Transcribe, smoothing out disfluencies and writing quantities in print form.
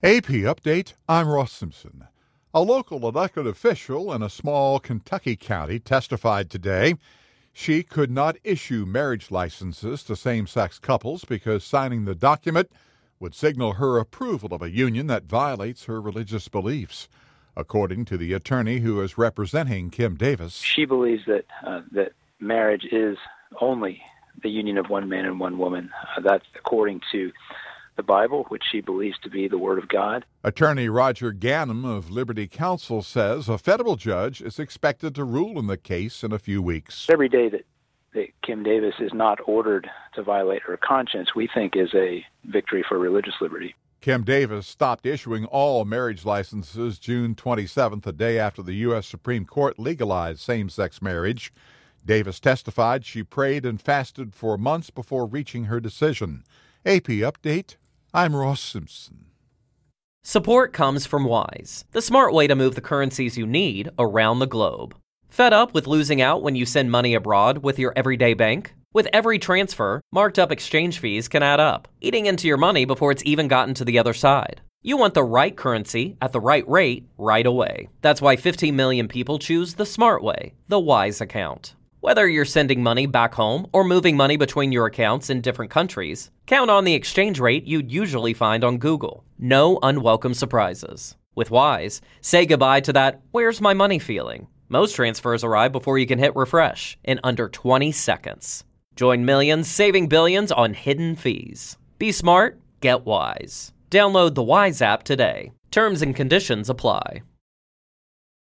AP Update, I'm Ross Simpson. A local elected official in a small Kentucky county testified today she could not issue marriage licenses to same-sex couples because signing the document would signal her approval of a union that violates her religious beliefs. According to the attorney who is representing Kim Davis, she believes that marriage is only the union of one man and one woman. That's according to the Bible, which she believes to be the Word of God. Attorney Roger Ganem of Liberty Counsel says a federal judge is expected to rule in the case in a few weeks. Every day that Kim Davis is not ordered to violate her conscience, we think is a victory for religious liberty. Kim Davis stopped issuing all marriage licenses June 27th, the day after the U.S. Supreme Court legalized same-sex marriage. Davis testified she prayed and fasted for months before reaching her decision. AP Update, I'm Ross Simpson. Support comes from Wise, the smart way to move the currencies you need around the globe. Fed up with losing out when you send money abroad with your everyday bank? With every transfer, marked up exchange fees can add up, eating into your money before it's even gotten to the other side. You want the right currency at the right rate right away. That's why 15 million people choose the smart way, the Wise account. Whether you're sending money back home or moving money between your accounts in different countries, count on the exchange rate you'd usually find on Google. No unwelcome surprises. With Wise, say goodbye to that "where's my money" feeling. Most transfers arrive before you can hit refresh in under 20 seconds. Join millions saving billions on hidden fees. Be smart, get Wise. Download the Wise app today. Terms and conditions apply.